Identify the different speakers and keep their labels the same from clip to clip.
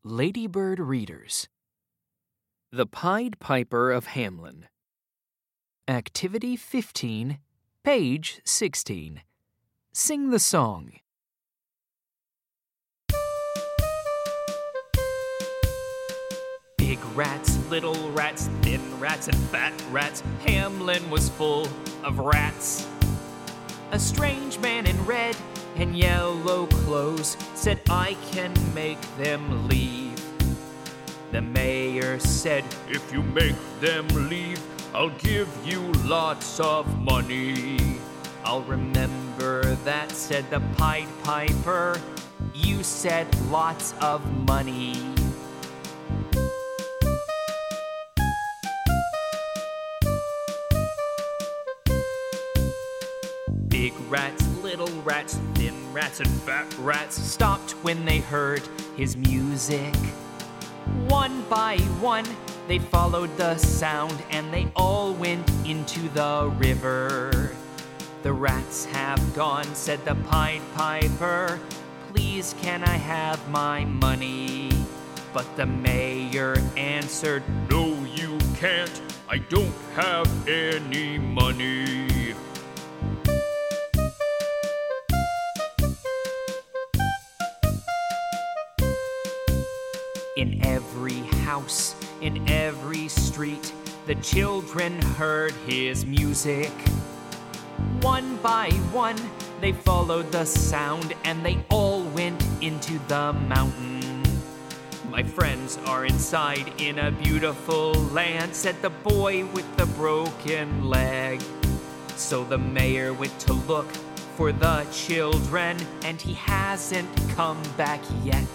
Speaker 1: Ladybird Readers. The Pied Piper of Hamelin. Activity 15, page 16. Sing the song. Big rats, little rats, thin rats, and fat rats. Hamelin was full of rats. A strange man in red and yellow clothes said, "I can make them leave." The mayor said, "If you make them leave, I'll give you lots of money." "I'll remember that," said the Pied Piper. "You said lots of money." Big rats, little rats, thin rats, and fat rats stopped when they heard his music. One by one, they followed the sound and they all went into the river. "The rats have gone," said the Pied Piper. "Please, can I have my money?" But the mayor answered, "No, you can't. I don't have any money." In every house, in every street, the children heard his music. One by one, they followed the sound and they all went into the mountain. "My friends are inside in a beautiful land," said the boy with the broken leg. So the mayor went to look for the children, and he hasn't come back yet.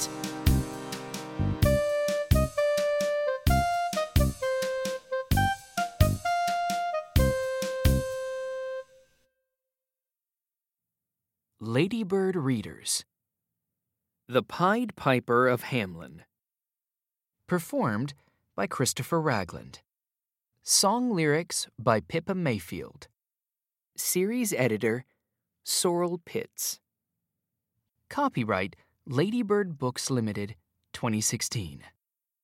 Speaker 1: Ladybird Readers. The Pied Piper of Hamelin. Performed by Christopher Ragland. Song lyrics by Pippa Mayfield. Series editor, Sorrel Pitts. Copyright Ladybird Books Limited, 2016.